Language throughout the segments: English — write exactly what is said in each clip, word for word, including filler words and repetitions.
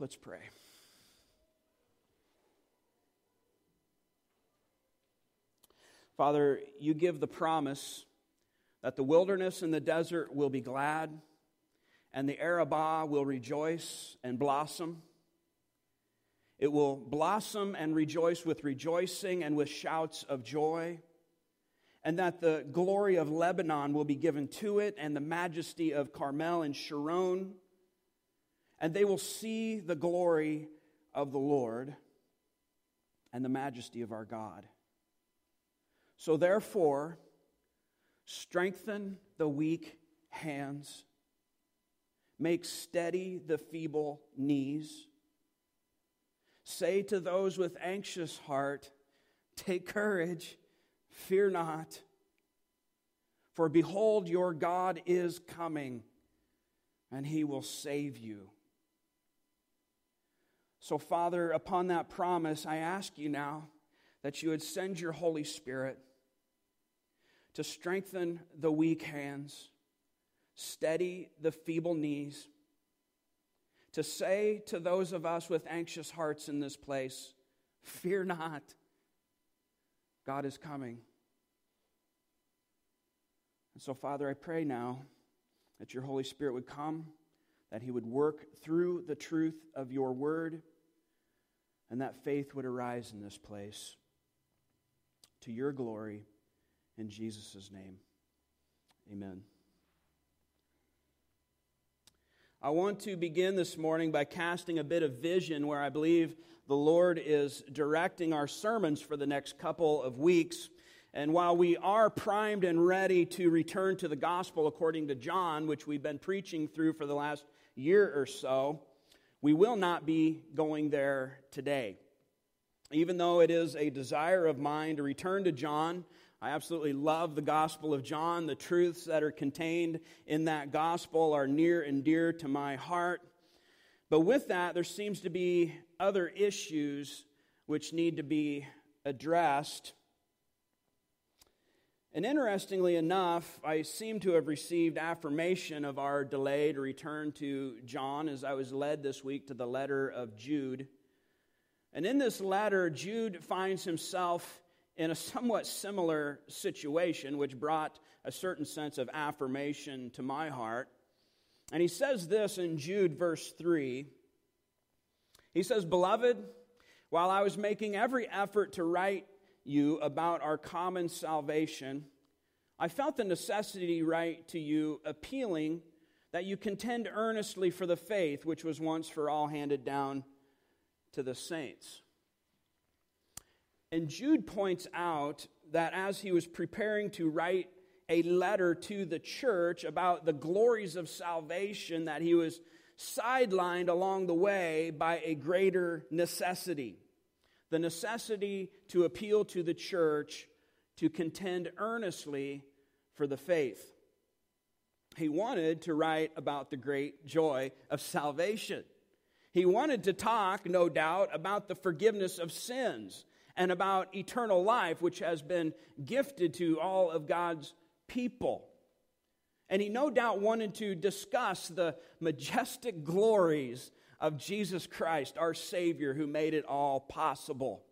Let's pray. Father, you give the promise that the wilderness and the desert will be glad, and the Arabah will rejoice and blossom. It will blossom and rejoice with rejoicing and with shouts of joy, and that the glory of Lebanon will be given to it, and the majesty of Carmel and Sharon, and they will see the glory of the Lord and the majesty of our God. So therefore, strengthen the weak hands, make steady the feeble knees. Say to those with anxious heart, take courage, fear not. For behold, your God is coming, and he will save you. So, Father, upon that promise, I ask you now that you would send your Holy Spirit to strengthen the weak hands, steady the feeble knees, to say to those of us with anxious hearts in this place, fear not, God is coming. And so, Father, I pray now that your Holy Spirit would come, that he would work through the truth of your word, and that faith would arise in this place to your glory. In Jesus' name, amen. I want to begin this morning by casting a bit of vision where I believe the Lord is directing our sermons for the next couple of weeks. And while we are primed and ready to return to the gospel according to John, which we've been preaching through for the last year or so, we will not be going there today. Even though it is a desire of mine to return to John, I absolutely love the Gospel of John. The truths that are contained in that gospel are near and dear to my heart. But with that, there seems to be other issues which need to be addressed. And interestingly enough, I seem to have received affirmation of our delay to return to John as I was led this week to the letter of Jude. And in this letter, Jude finds himself in a somewhat similar situation, which brought a certain sense of affirmation to my heart. And he says this in Jude verse three. He says, "Beloved, while I was making every effort to write you about our common salvation, I felt the necessity to write to you, appealing that you contend earnestly for the faith which was once for all handed down to the saints." And Jude points out that as he was preparing to write a letter to the church about the glories of salvation, that he was sidelined along the way by a greater necessity. The necessity to appeal to the church to contend earnestly for the faith. He wanted to write about the great joy of salvation. He wanted to talk, no doubt, about the forgiveness of sins and about eternal life, which has been gifted to all of God's people. And he no doubt wanted to discuss the majestic glories of Jesus Christ, our Savior, who made it all possible.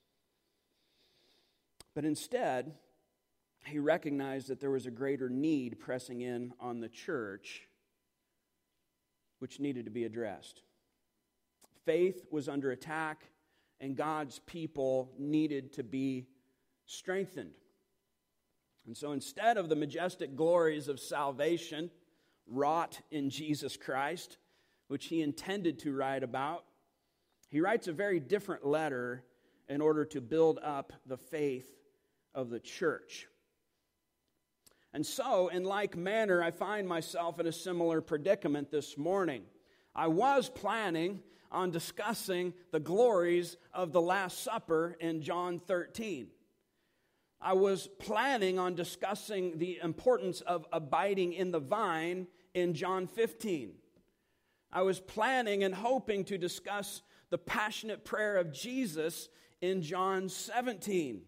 But instead, he recognized that there was a greater need pressing in on the church, which needed to be addressed. Faith was under attack, and God's people needed to be strengthened. And so instead of the majestic glories of salvation wrought in Jesus Christ, which he intended to write about, he writes a very different letter in order to build up the faith of the church. And so, in like manner, I find myself in a similar predicament this morning. I was planning on discussing the glories of the Last Supper in John thirteen. I was planning on discussing the importance of abiding in the vine in John fifteen. I was planning and hoping to discuss the passionate prayer of Jesus in John seventeen.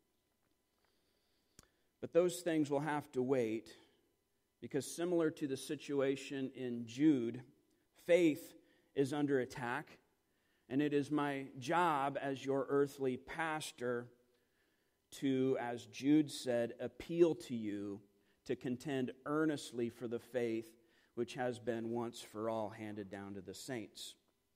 But those things will have to wait, because similar to the situation in Jude, faith is under attack, And it is my job as your earthly pastor to, as Jude said, appeal to you to contend earnestly for the faith which has been once for all handed down to the saints.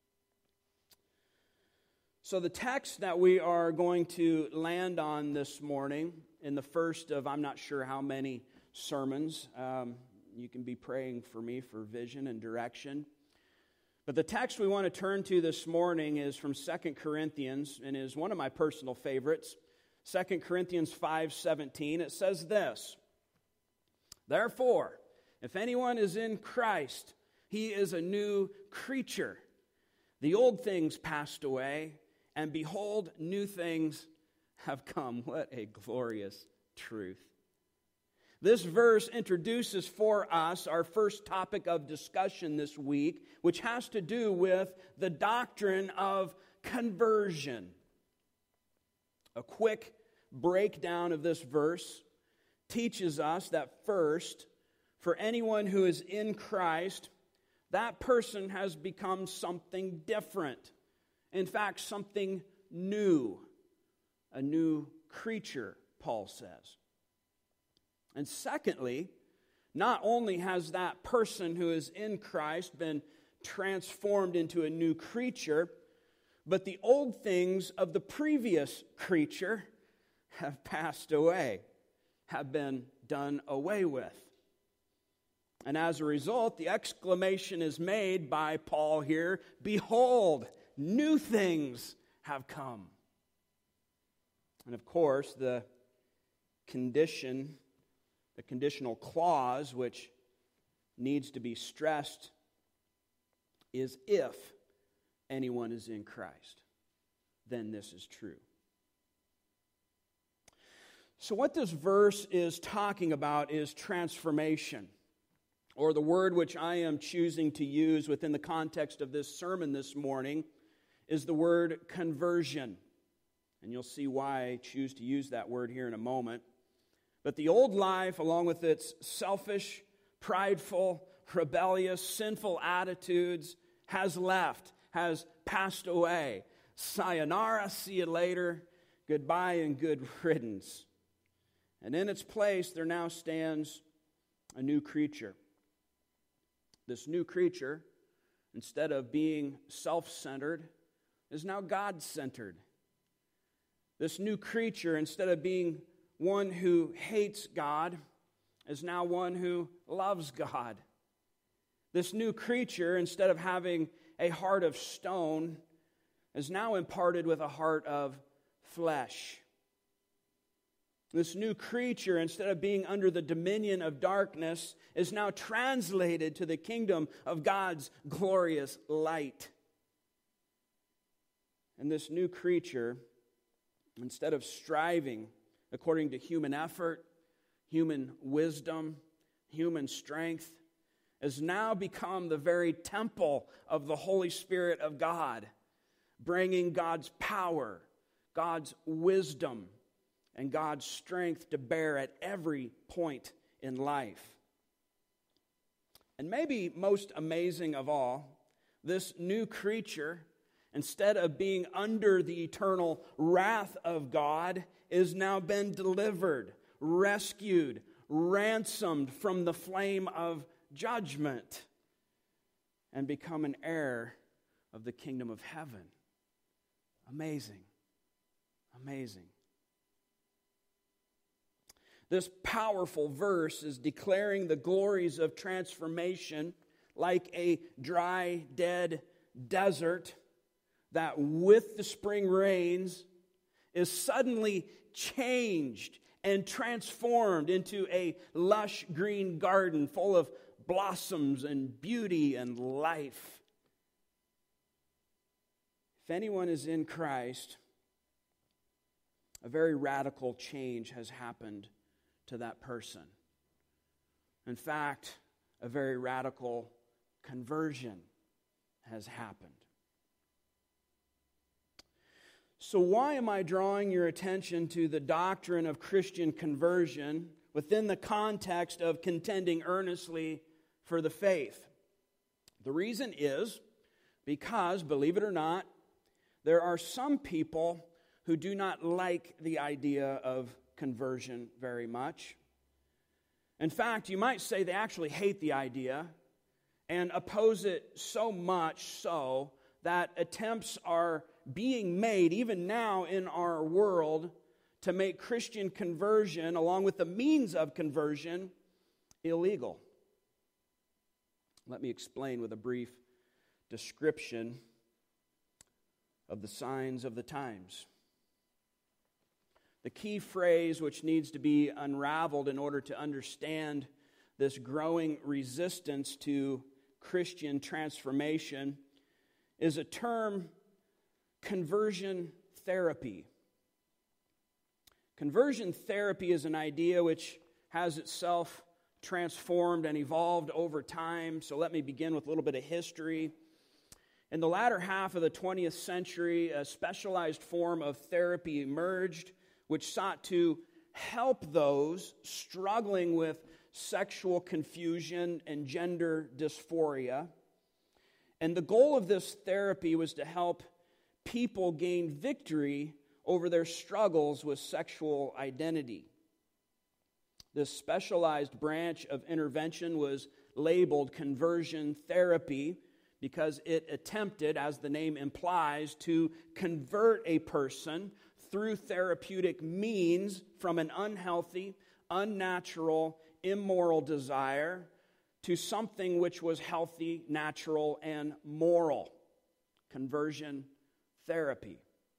So the text that we are going to land on this morning, in the first of I'm not sure how many sermons, um, you can be praying for me for vision and direction. But the text we want to turn to this morning is from Second Corinthians and is one of my personal favorites. Second Corinthians five seventeen. It says this, "Therefore, if anyone is in Christ, he is a new creature. The old things passed away, and behold, new things have come." What a glorious truth. This verse introduces for us our first topic of discussion this week, which has to do with the doctrine of conversion. A quick breakdown of this verse teaches us that first, for anyone who is in Christ, that person has become something different. In fact, something new. A new creature, Paul says. And secondly, not only has that person who is in Christ been transformed into a new creature, but the old things of the previous creature have passed away, have been done away with. And as a result, the exclamation is made by Paul here, "Behold, new things have come." And of course, the condition, the conditional clause which needs to be stressed is if anyone is in Christ, then this is true. So what this verse is talking about is transformation, or the word which I am choosing to use within the context of this sermon this morning is the word conversion. And you'll see why I choose to use that word here in a moment. But the old life, along with its selfish, prideful, rebellious, sinful attitudes, has left, has passed away. Sayonara, see you later, goodbye and good riddance. And in its place, there now stands a new creature. This new creature, instead of being self-centered, is now God-centered. This new creature, instead of being one who hates God, is now one who loves God. This new creature, instead of having a heart of stone, is now imparted with a heart of flesh. This new creature, instead of being under the dominion of darkness, is now translated to the kingdom of God's glorious light. And this new creature, instead of striving according to human effort, human wisdom, human strength, has now become the very temple of the Holy Spirit of God, bringing God's power, God's wisdom, and God's strength to bear at every point in life. And maybe most amazing of all, this new creature, instead of being under the eternal wrath of God, is now been delivered, rescued, ransomed from the flame of judgment, and become an heir of the kingdom of heaven. Amazing. Amazing. This powerful verse is declaring the glories of transformation like a dry, dead desert that with the spring rains is suddenly changed and transformed into a lush green garden full of blossoms and beauty and life. If anyone is in Christ, a very radical change has happened to that person. In fact, a very radical conversion has happened. So why am I drawing your attention to the doctrine of Christian conversion within the context of contending earnestly for the faith? The reason is because, believe it or not, there are some people who do not like the idea of conversion very much. In fact, you might say they actually hate the idea and oppose it so much so that attempts are being made, even now in our world, to make Christian conversion, along with the means of conversion, illegal. Let me explain with a brief description of the signs of the times. The key phrase which needs to be unraveled in order to understand this growing resistance to Christian transformation is a term, conversion therapy. Conversion therapy is an idea which has itself transformed and evolved over time. So let me begin with a little bit of history. In the latter half of the twentieth century, a specialized form of therapy emerged which sought to help those struggling with sexual confusion and gender dysphoria. And the goal of this therapy was to help people gain victory over their struggles with sexual identity. This specialized branch of intervention was labeled conversion therapy because it attempted, as the name implies, to convert a person through therapeutic means from an unhealthy, unnatural, immoral desire to something which was healthy, natural, and moral. Conversion therapy.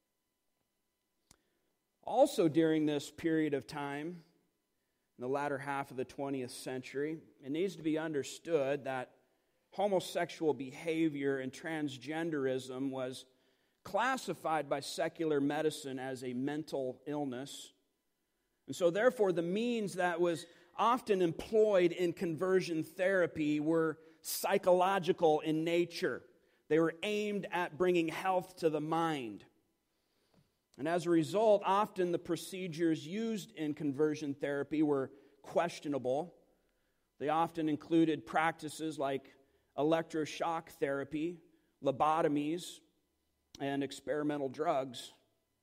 Also during this period of time, in the latter half of the twentieth century, it needs to be understood that homosexual behavior and transgenderism was classified by secular medicine as a mental illness. And so therefore the means that was often employed in conversion therapy were psychological in nature. They were aimed at bringing health to the mind. And as a result, often the procedures used in conversion therapy were questionable. They often included practices like electroshock therapy, lobotomies, and experimental drugs.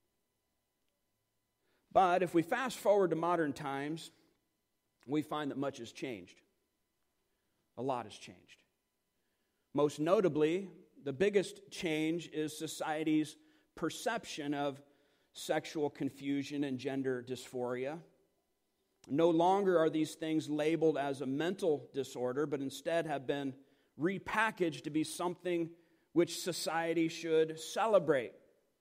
But if we fast forward to modern times, we find that much has changed. A lot has changed. Most notably, the biggest change is society's perception of sexual confusion and gender dysphoria. No longer are these things labeled as a mental disorder, but instead have been repackaged to be something which society should celebrate.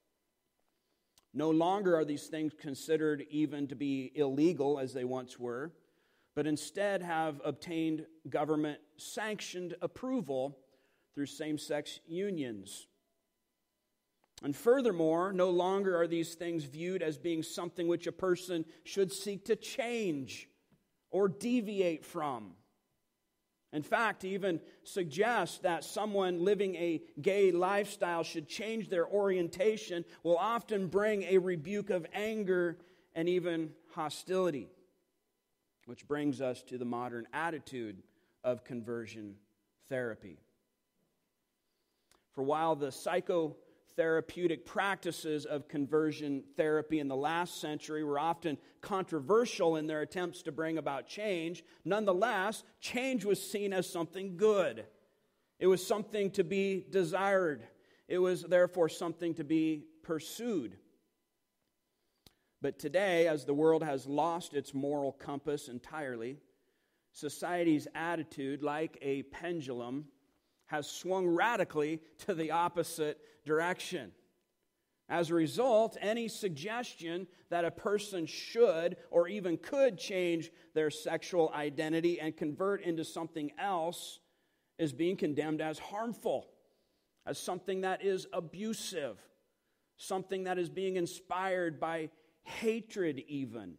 No longer are these things considered even to be illegal as they once were, but instead have obtained government-sanctioned approval through same-sex unions. And furthermore, no longer are these things viewed as being something which a person should seek to change or deviate from. In fact, even suggest that someone living a gay lifestyle should change their orientation will often bring a rebuke of anger and even hostility. Which brings us to the modern attitude of conversion therapy. For while the psychotherapeutic practices of conversion therapy in the last century were often controversial in their attempts to bring about change, nonetheless, change was seen as something good. It was something to be desired. It was therefore something to be pursued. But today, as the world has lost its moral compass entirely, society's attitude, like a pendulum, has swung radically to the opposite direction. As a result, any suggestion that a person should or even could change their sexual identity and convert into something else is being condemned as harmful, as something that is abusive, something that is being inspired by hatred even.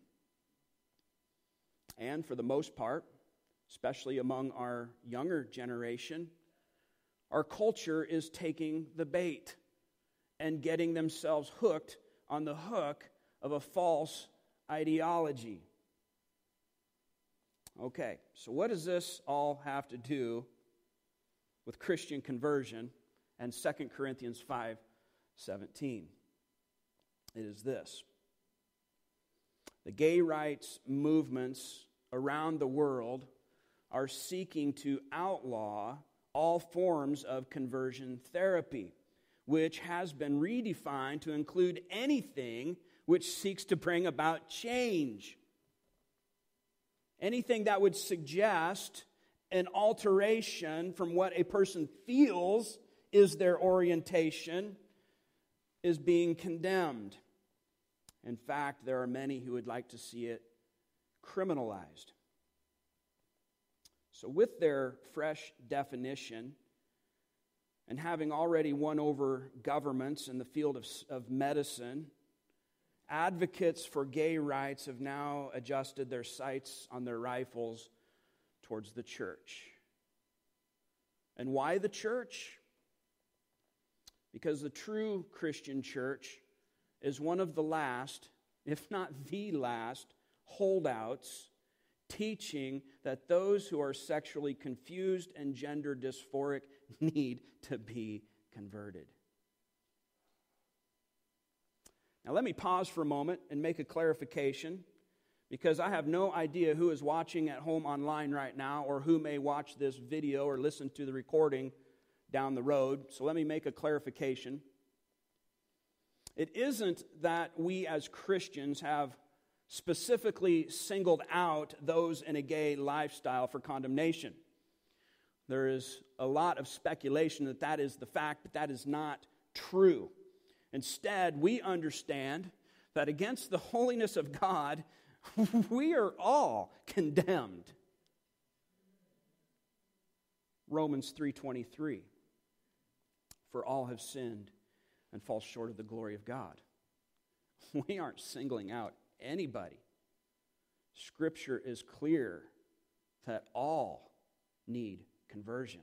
And for the most part, especially among our younger generation, our culture is taking the bait and getting themselves hooked on the hook of a false ideology. Okay, so what does this all have to do with Christian conversion and Second Corinthians five seventeen. It is this: the gay rights movements around the world are seeking to outlaw all forms of conversion therapy, which has been redefined to include anything which seeks to bring about change. Anything that would suggest an alteration from what a person feels is their orientation is being condemned. In fact, there are many who would like to see it criminalized. So with their fresh definition, and having already won over governments in the field of, of medicine, advocates for gay rights have now adjusted their sights on their rifles towards the church. And why the church? Because the true Christian church is one of the last, if not the last, holdouts teaching that those who are sexually confused and gender dysphoric need to be converted. Now let me pause for a moment and make a clarification, because I have no idea who is watching at home online right now or who may watch this video or listen to the recording down the road. So let me make a clarification. It isn't that we as Christians have specifically singled out those in a gay lifestyle for condemnation. There is a lot of speculation that that is the fact, but that is not true. Instead, we understand that against the holiness of God, we are all condemned. Romans three twenty-three. For all have sinned and fall short of the glory of God. We aren't singling out anybody. Scripture is clear that all need conversion.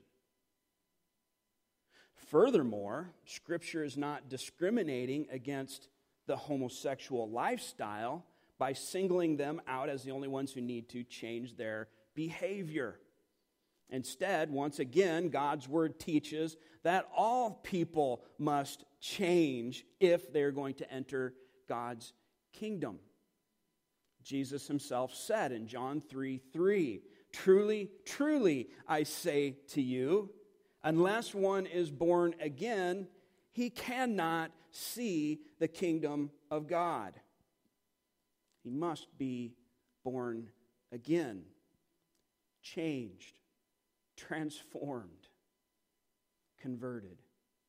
Furthermore, Scripture is not discriminating against the homosexual lifestyle by singling them out as the only ones who need to change their behavior. Instead, once again, God's Word teaches that all people must change if they're going to enter God's kingdom. Jesus himself said in John three three, "Truly, truly, I say to you, unless one is born again, he cannot see the kingdom of God." He must be born again, changed, transformed, converted.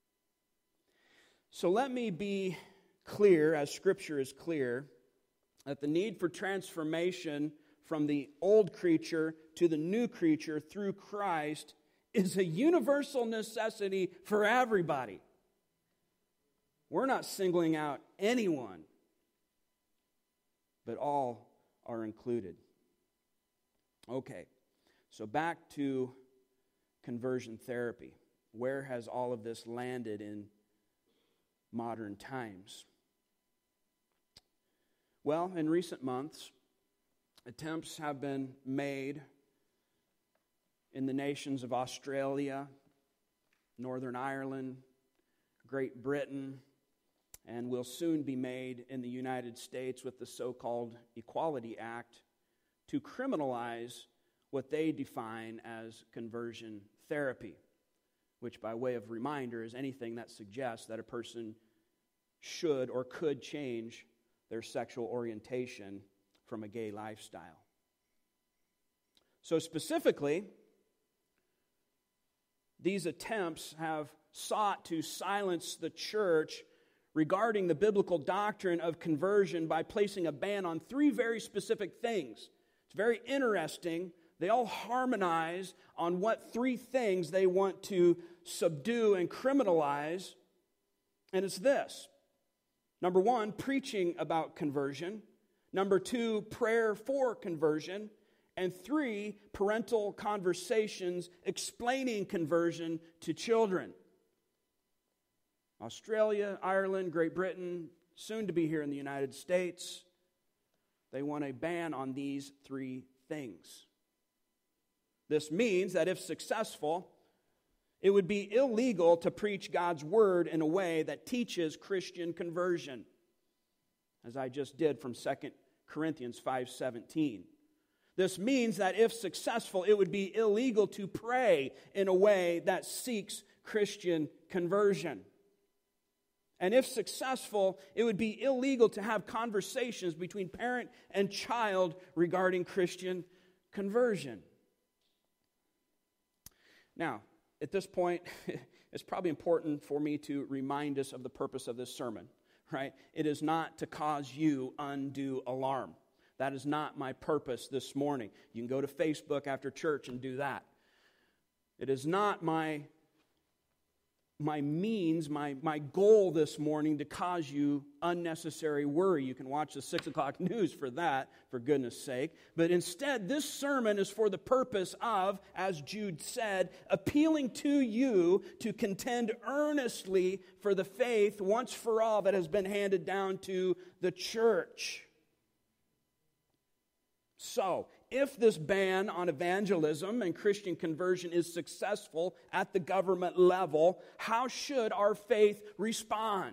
So let me be clear, as Scripture is clear, that the need for transformation from the old creature to the new creature through Christ is a universal necessity for everybody. We're not singling out anyone, but all are included. Okay, so back to conversion therapy. Where has all of this landed in modern times? Well, in recent months, attempts have been made in the nations of Australia, Northern Ireland, Great Britain, and will soon be made in the United States with the so-called Equality Act to criminalize what they define as conversion therapy, which, by way of reminder, is anything that suggests that a person should or could change their sexual orientation from a gay lifestyle. So specifically, these attempts have sought to silence the church regarding the biblical doctrine of conversion by placing a ban on three very specific things. It's very interesting. They all harmonize on what three things they want to subdue and criminalize. And it's this. Number one, preaching about conversion. Number two, prayer for conversion. And three, parental conversations explaining conversion to children. Australia, Ireland, Great Britain, soon to be here in the United States, they want a ban on these three things. This means that if successful, It would be illegal to preach God's word in a way that teaches Christian conversion, as I just did from Second Corinthians five seventeen. This means that if successful, it would be illegal to pray in a way that seeks Christian conversion. And if successful, it would be illegal to have conversations between parent and child regarding Christian conversion. Now, at this point, it's probably important for me to remind us of the purpose of this sermon, right? It is not to cause you undue alarm. That is not my purpose this morning. You can go to Facebook after church and do that. It is not my my means, my, my goal this morning to cause you unnecessary worry. You can watch the six o'clock news for that, for goodness sake. But instead, this sermon is for the purpose of, as Jude said, appealing to you to contend earnestly for the faith once for all that has been handed down to the church. So, if this ban on evangelism and Christian conversion is successful at the government level, how should our faith respond?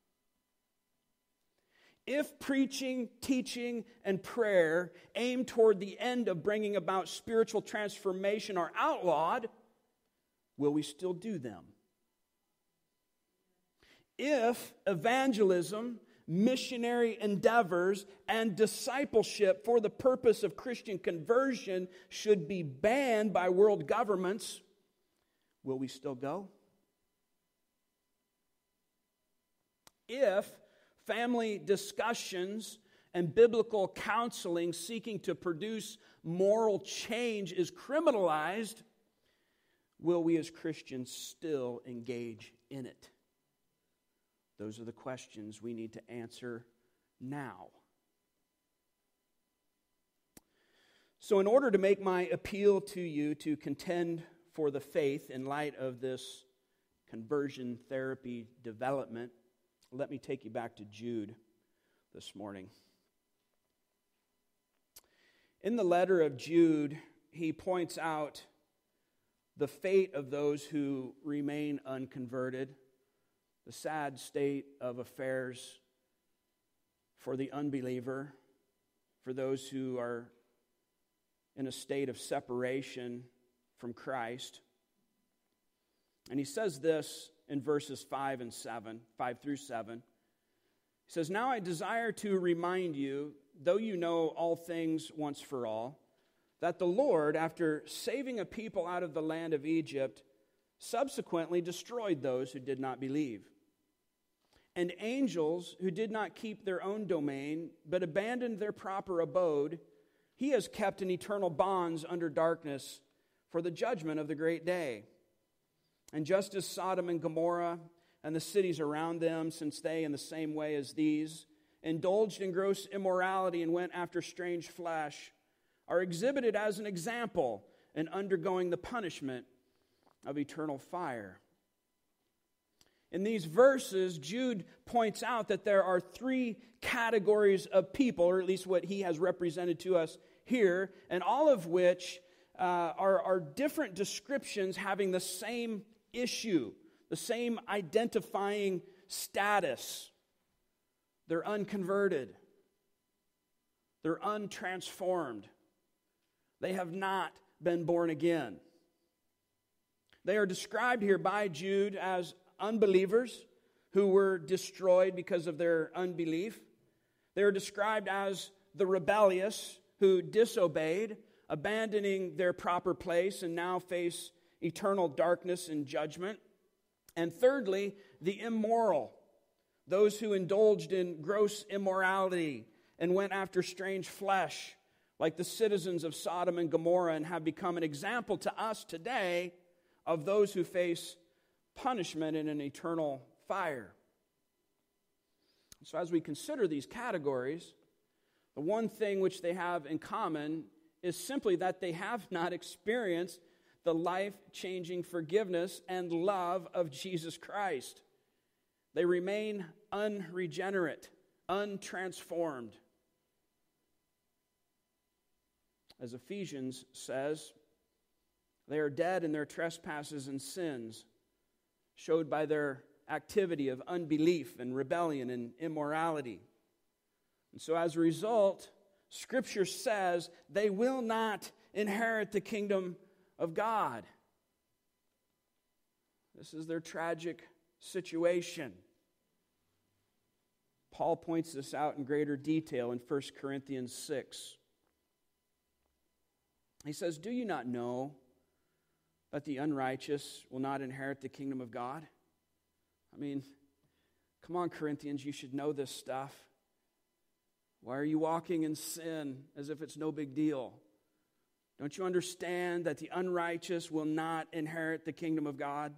If preaching, teaching, and prayer aimed toward the end of bringing about spiritual transformation are outlawed, will we still do them? If evangelism, missionary endeavors, and discipleship for the purpose of Christian conversion should be banned by world governments, will we still go? If family discussions and biblical counseling seeking to produce moral change is criminalized, will we as Christians still engage in it? Those are the questions we need to answer now. So in order to make my appeal to you to contend for the faith in light of this conversion therapy development, let me take you back to Jude this morning. In the letter of Jude, he points out the fate of those who remain unconverted, the sad state of affairs for the unbeliever, for those who are in a state of separation from Christ. And he says this in verses five and seven, five through seven. He says, "Now I desire to remind you, though you know all things once for all, that the Lord, after saving a people out of the land of Egypt, subsequently destroyed those who did not believe. And angels who did not keep their own domain, but abandoned their proper abode, he has kept in eternal bonds under darkness for the judgment of the great day. And just as Sodom and Gomorrah and the cities around them, since they, in the same way as these, indulged in gross immorality and went after strange flesh, are exhibited as an example in undergoing the punishment of eternal fire." In these verses, Jude points out that there are three categories of people, or at least what he has represented to us here, and all of which uh, are, are different descriptions having the same issue, the same identifying status. They're unconverted. They're untransformed. They have not been born again. They are described here by Jude as unbelievers who were destroyed because of their unbelief. They are described as the rebellious who disobeyed, abandoning their proper place and now face eternal darkness and judgment. And thirdly, the immoral, those who indulged in gross immorality and went after strange flesh, like the citizens of Sodom and Gomorrah, and have become an example to us today of those who face punishment in an eternal fire. So as we consider these categories, the one thing which they have in common is simply that they have not experienced the life-changing forgiveness and love of Jesus Christ. They remain unregenerate, untransformed. As Ephesians says, They are dead in their trespasses and sins, showed by their activity of unbelief and rebellion and immorality. And so as a result, Scripture says they will not inherit the kingdom of God. This is their tragic situation. Paul points this out in greater detail in First Corinthians six. He says, "Do you not know that the unrighteous will not inherit the kingdom of God?" I mean, come on, Corinthians, you should know this stuff. Why are you walking in sin as if it's no big deal? Don't you understand that the unrighteous will not inherit the kingdom of God?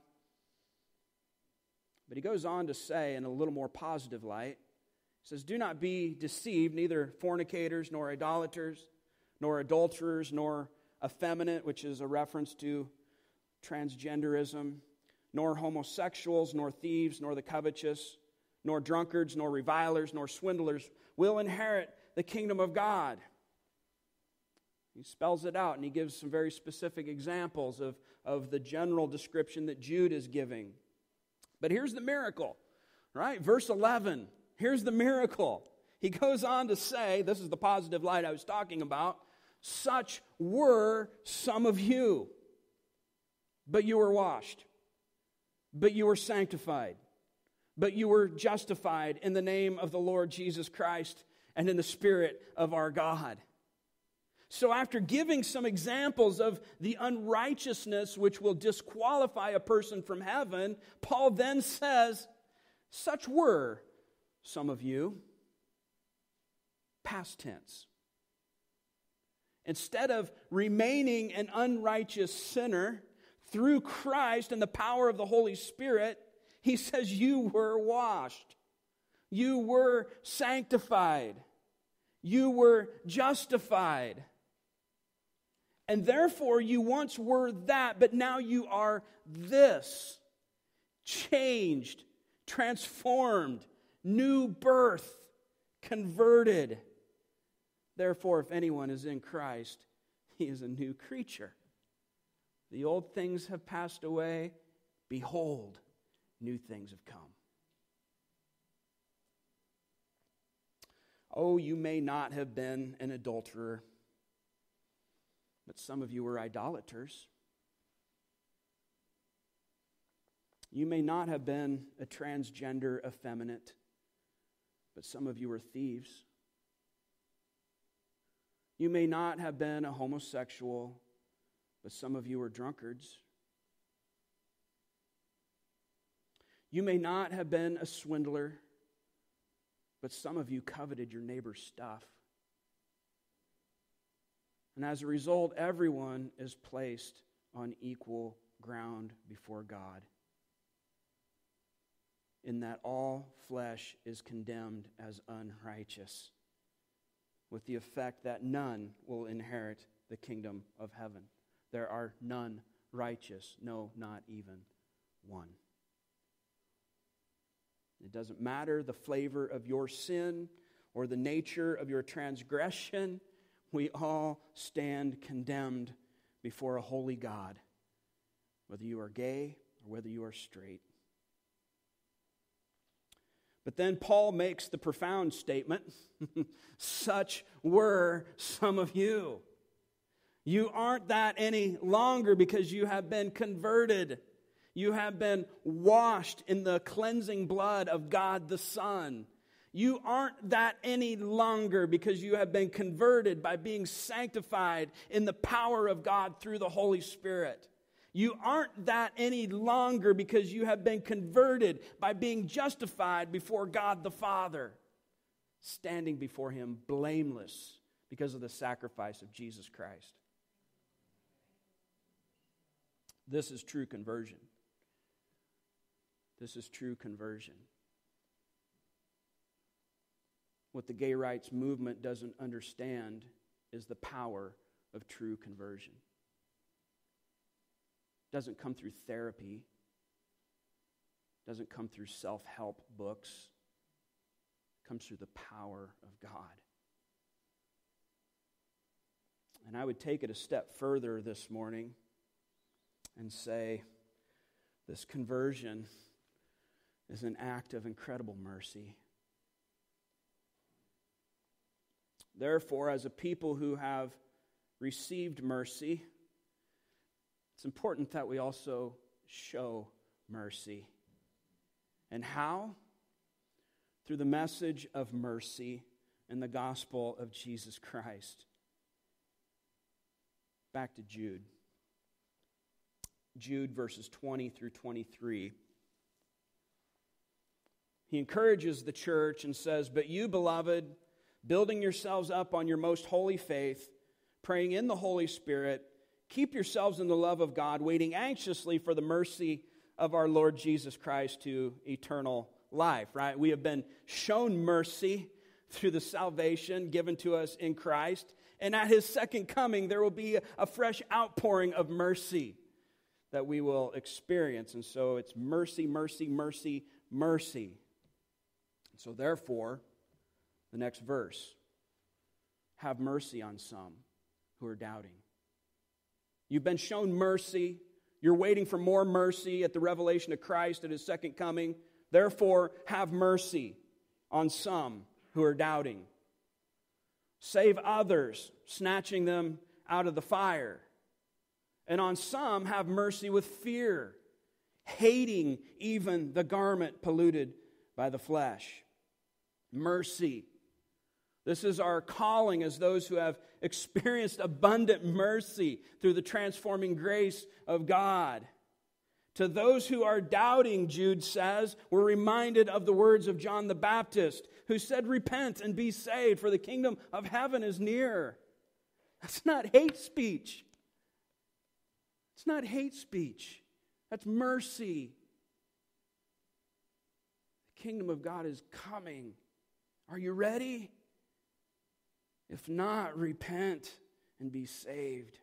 But he goes on to say in a little more positive light, he says, "Do not be deceived, neither fornicators, nor idolaters, nor adulterers, nor effeminate," which is a reference to transgenderism, "nor homosexuals, nor thieves, nor the covetous, nor drunkards, nor revilers, nor swindlers will inherit the kingdom of God." He spells it out and he gives some very specific examples of, of the general description that Jude is giving. But here's the miracle, right? Verse eleven, here's the miracle. He goes on to say, this is the positive light I was talking about, "Such were some of you, but you were washed, but you were sanctified, but you were justified in the name of the Lord Jesus Christ and in the Spirit of our God." So after giving some examples of the unrighteousness which will disqualify a person from heaven, Paul then says, "Such were some of you," past tense. Instead of remaining an unrighteous sinner, through Christ and the power of the Holy Spirit, he says you were washed. You were sanctified. You were justified. And therefore you once were that, but now you are this. Changed, transformed, new birth, converted. Therefore, if anyone is in Christ, he is a new creature. The old things have passed away. Behold, new things have come. Oh, you may not have been an adulterer, but some of you were idolaters. You may not have been a transgender effeminate, but some of you were thieves. You may not have been a homosexual, but some of you were drunkards. You may not have been a swindler, but some of you coveted your neighbor's stuff. And as a result, everyone is placed on equal ground before God, in that all flesh is condemned as unrighteous, with the effect that none will inherit the kingdom of heaven. There are none righteous, no, not even one. It doesn't matter the flavor of your sin or the nature of your transgression. We all stand condemned before a holy God, whether you are gay or whether you are straight. But then Paul makes the profound statement, "Such were some of you." You aren't that any longer because you have been converted. You have been washed in the cleansing blood of God the Son. You aren't that any longer because you have been converted by being sanctified in the power of God through the Holy Spirit. You aren't that any longer because you have been converted by being justified before God the Father, standing before Him blameless because of the sacrifice of Jesus Christ. This is true conversion. This is true conversion. What the gay rights movement doesn't understand is the power of true conversion. It doesn't come through therapy. It doesn't come through self-help books. It comes through the power of God. And I would take it a step further this morning and say, this conversion is an act of incredible mercy. Therefore, as a people who have received mercy, it's important that we also show mercy. And how? Through the message of mercy and the gospel of Jesus Christ. Back to Jude. Jude verses twenty through twenty-three. He encourages the church and says, "But you, beloved, building yourselves up on your most holy faith, praying in the Holy Spirit, keep yourselves in the love of God, waiting anxiously for the mercy of our Lord Jesus Christ to eternal life." Right? We have been shown mercy through the salvation given to us in Christ. And at His second coming, there will be a fresh outpouring of mercy that we will experience. And so it's mercy, mercy, mercy, mercy. So therefore, the next verse, have mercy on some who are doubting. You've been shown mercy. You're waiting for more mercy at the revelation of Christ at His second coming. Therefore, have mercy on some who are doubting. Save others, snatching them out of the fire. And on some, have mercy with fear, hating even the garment polluted by the flesh. Mercy. This is our calling as those who have experienced abundant mercy through the transforming grace of God. To those who are doubting, Jude says, we're reminded of the words of John the Baptist, who said, "Repent and be saved, for the kingdom of heaven is near." That's not hate speech. It's not hate speech. That's mercy. The kingdom of God is coming. Are you ready? If not, repent and be saved.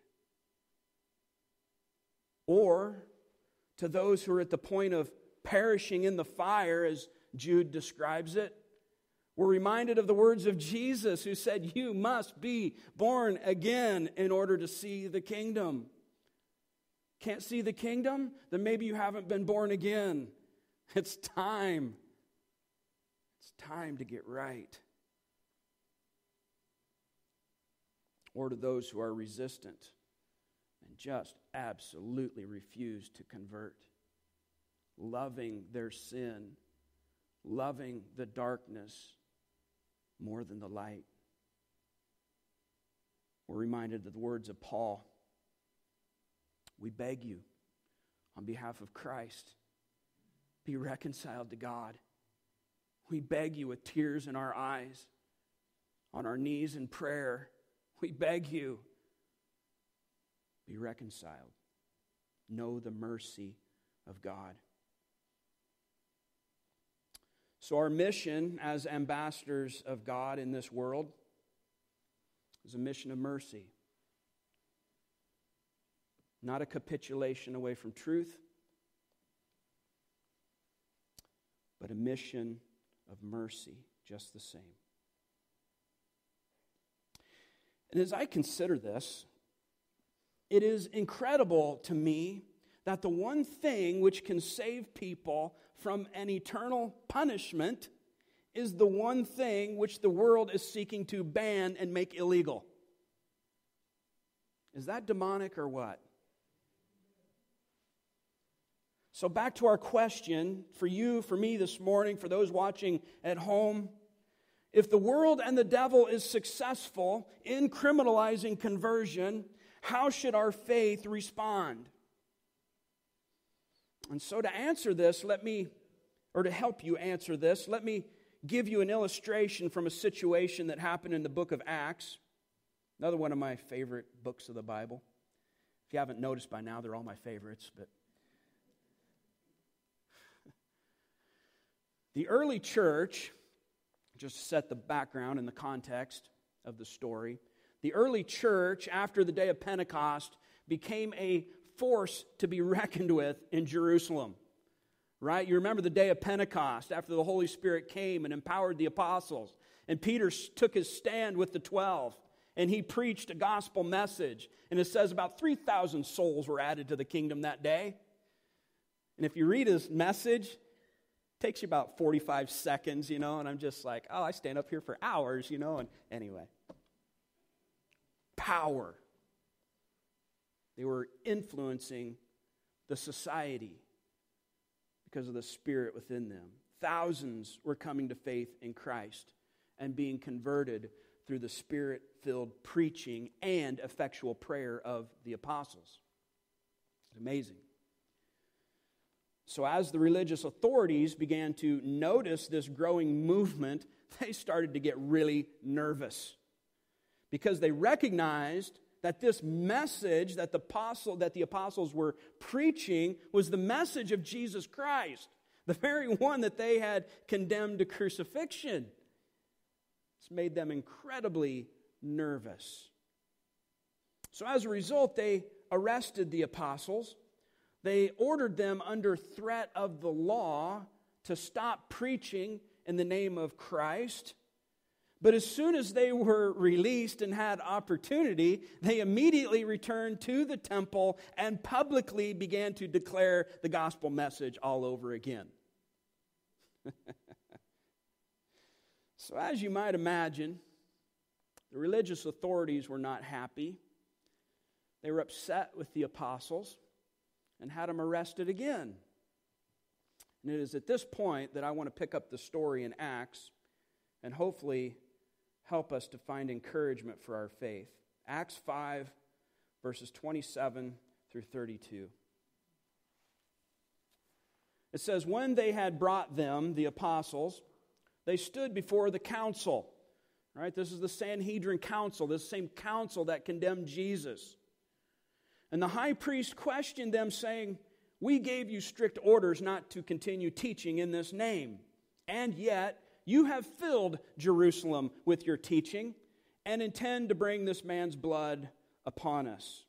Or, to those who are at the point of perishing in the fire, as Jude describes it, we're reminded of the words of Jesus, who said, "You must be born again in order to see the kingdom." Can't see the kingdom? Then maybe you haven't been born again. It's time. It's time to get right. Or to those who are resistant and just absolutely refuse to convert, loving their sin, loving the darkness more than the light. We're reminded of the words of Paul. We beg you, on behalf of Christ, be reconciled to God. We beg you with tears in our eyes, on our knees in prayer. We beg you, be reconciled. Know the mercy of God. So our mission as ambassadors of God in this world is a mission of mercy. Not a capitulation away from truth, but a mission of mercy just the same. And as I consider this, it is incredible to me that the one thing which can save people from an eternal punishment is the one thing which the world is seeking to ban and make illegal. Is that demonic or what? So back to our question for you, for me this morning, for those watching at home. If the world and the devil is successful in criminalizing conversion, how should our faith respond? And so to answer this, let me, or to help you answer this, let me give you an illustration from a situation that happened in the book of Acts. Another one of my favorite books of the Bible. If you haven't noticed by now, they're all my favorites, but the early church, just to set the background and the context of the story, the early church, after the day of Pentecost, became a force to be reckoned with in Jerusalem. Right? You remember the day of Pentecost, after the Holy Spirit came and empowered the apostles. And Peter took his stand with the twelve. and he preached a gospel message. And it says about three thousand souls were added to the kingdom that day. And if you read his message, it takes you about forty-five seconds, you know, and I'm just like, oh, I stand up here for hours, you know, and anyway. Power. They were influencing the society because of the Spirit within them. Thousands were coming to faith in Christ and being converted through the Spirit-filled preaching and effectual prayer of the apostles. It's amazing. So as the religious authorities began to notice this growing movement, they started to get really nervous because they recognized that this message that the apostle that the apostles were preaching was the message of Jesus Christ, the very one that they had condemned to crucifixion. It's made them incredibly nervous. So as a result, they arrested the apostles. They ordered them under threat of the law to stop preaching in the name of Christ. But as soon as they were released and had opportunity, they immediately returned to the temple and publicly began to declare the gospel message all over again. So as you might imagine, the religious authorities were not happy. They were upset with the apostles and had them arrested again. And it is at this point that I want to pick up the story in Acts and hopefully help us to find encouragement for our faith. Acts five, verses twenty-seven through thirty-two. It says, when they had brought them, the apostles, they stood before the council. All right, this is the Sanhedrin council, this same council that condemned Jesus. And the high priest questioned them, saying, we gave you strict orders not to continue teaching in this name, and yet you have filled Jerusalem with your teaching and intend to bring this man's blood upon us.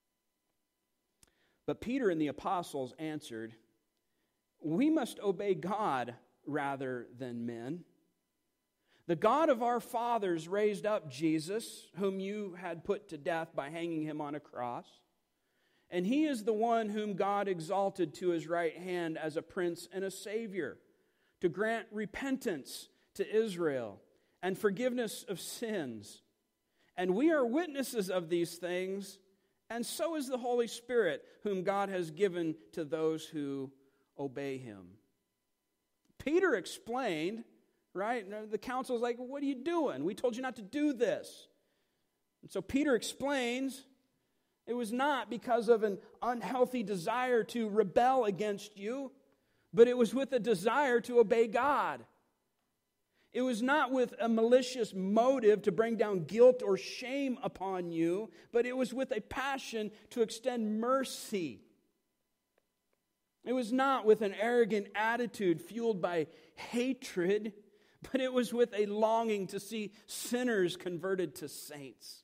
But Peter and the apostles answered, we must obey God rather than men. The God of our fathers raised up Jesus, whom you had put to death by hanging him on a cross. And he is the one whom God exalted to his right hand as a prince and a savior, to grant repentance to Israel and forgiveness of sins. And we are witnesses of these things, and so is the Holy Spirit, whom God has given to those who obey him. Peter explained, right? The council's like, what are you doing? We told you not to do this. And so Peter explains, it was not because of an unhealthy desire to rebel against you, but it was with a desire to obey God. It was not with a malicious motive to bring down guilt or shame upon you, but it was with a passion to extend mercy. It was not with an arrogant attitude fueled by hatred, but it was with a longing to see sinners converted to saints.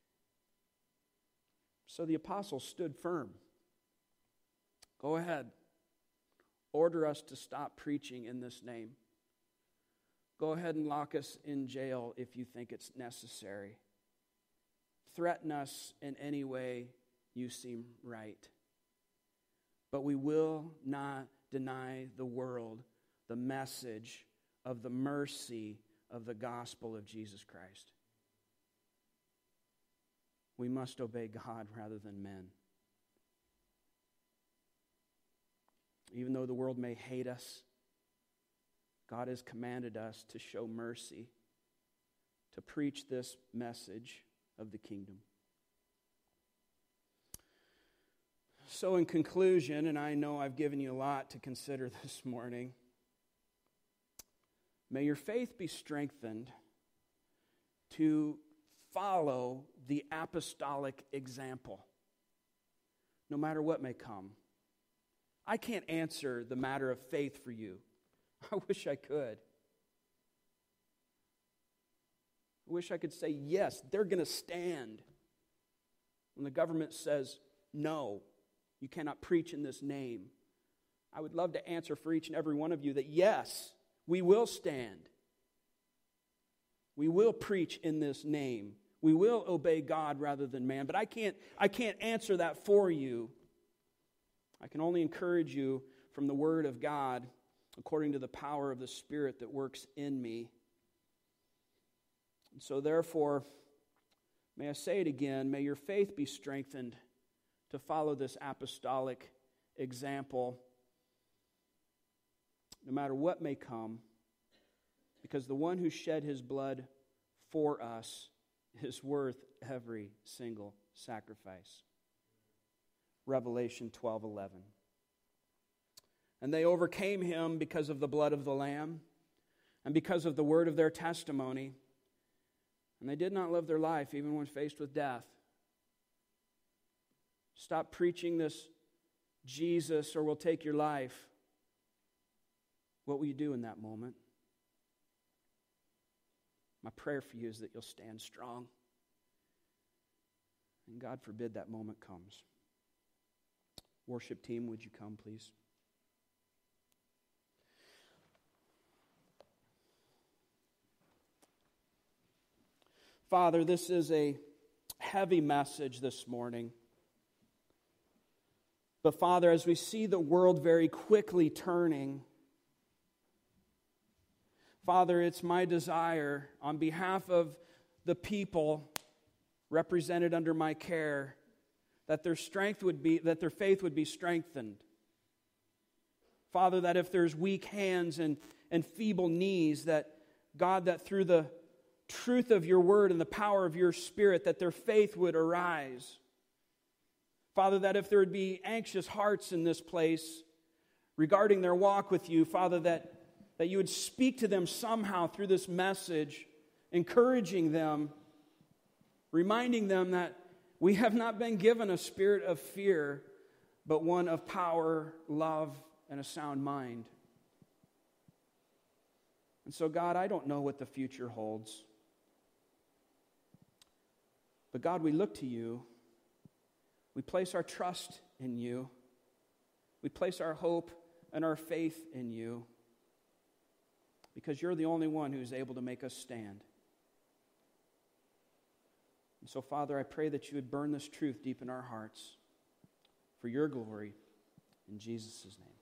So the apostles stood firm. Go ahead. Order us to stop preaching in this name. Go ahead and lock us in jail if you think it's necessary. Threaten us in any way you seem right. But we will not deny the world the message of the mercy of the gospel of Jesus Christ. We must obey God rather than men. Even though the world may hate us, God has commanded us to show mercy, to preach this message of the kingdom. So in conclusion, and I know I've given you a lot to consider this morning, may your faith be strengthened to follow the apostolic example, no matter what may come. I can't answer the matter of faith for you. I wish I could. I wish I could say, yes, they're going to stand when the government says, no, you cannot preach in this name. I would love to answer for each and every one of you that, yes, we will stand. We will preach in this name. We will obey God rather than man. But I can't, I can't answer that for you. I can only encourage you from the Word of God according to the power of the Spirit that works in me. And so therefore, may I say it again, may your faith be strengthened to follow this apostolic example, no matter what may come, because the one who shed his blood for us is worth every single sacrifice. Revelation twelve eleven. And they overcame him because of the blood of the Lamb and because of the word of their testimony. And they did not live their life even when faced with death. Stop preaching this Jesus or we'll take your life. What will you do in that moment? My prayer for you is that you'll stand strong. And God forbid that moment comes. Worship team, would you come, please? Father, this is a heavy message this morning. But Father, as we see the world very quickly turning, Father, it's my desire on behalf of the people represented under my care that their strength would be, that their faith would be strengthened. Father, that if there's weak hands and, and feeble knees, that God, that through the truth of your word and the power of your Spirit, that their faith would arise. Father, that if there would be anxious hearts in this place regarding their walk with you, Father, that, that you would speak to them somehow through this message, encouraging them, reminding them that we have not been given a spirit of fear, but one of power, love, and a sound mind. And so, God, I don't know what the future holds. But God, we look to you. We place our trust in you. We place our hope and our faith in you. Because you're the only one who's able to make us stand. And so, Father, I pray that you would burn this truth deep in our hearts for your glory. In Jesus' name.